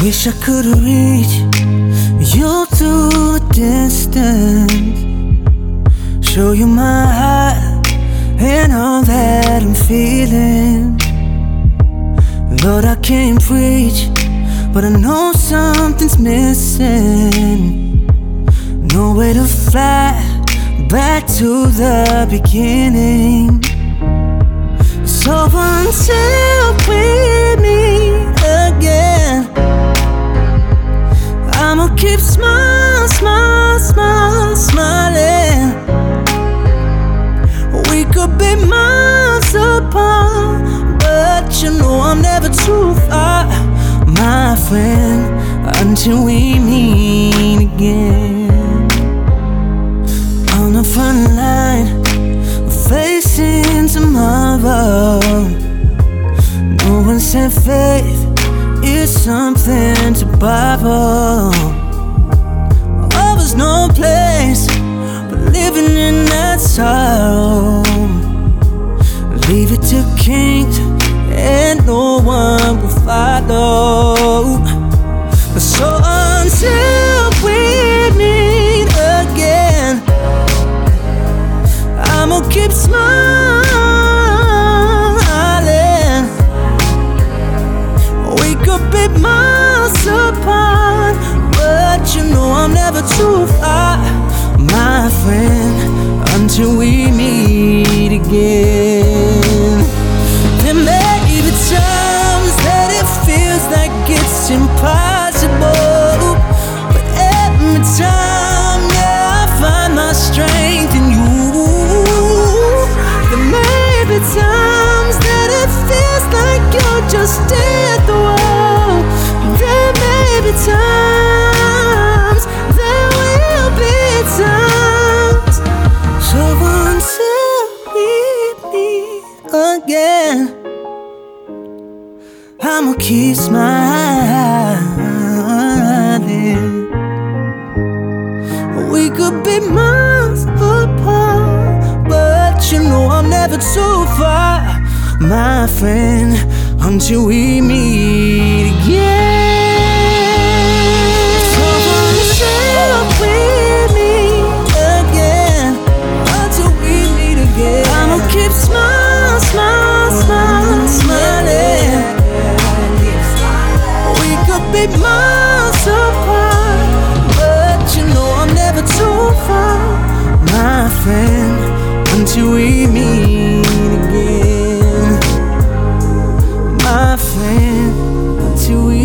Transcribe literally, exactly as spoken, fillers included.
Wish I could've reached you through the distance, show you my heart and all that I'm feeling. Lord, I can't preach, but I know something's missing. No way to fly back to the beginning. So until we meet again, I'ma keep smiling, smiling, smiling, smiling. We could be miles apart, but you know I'm never too far, my friend, until we meet again. On the front line, facing tomorrow. No one said faith is something to borrow. Oh, there's no place but living in that sorrow. Leave it to kings and no one will follow. So until we meet again, I'ma keep smiling. We could be miles apart, but you know I'm never too far, my friend, until we meet again. There may be times that it feels like it's impossible, but every time, yeah, I find my strength in you. There may be times that it feels like you're just dead the world. There may be times, there will be times. So until we meet again, I'ma keep smiling. We could be miles apart, but you know I'm never too far, my friend, until we meet again. So until we meet again, until we meet again, I'ma keep smiling, smiling, smiling, smiling. We could be miles apart, but you know I'm never too far, my friend, until we meet again, my friend, until we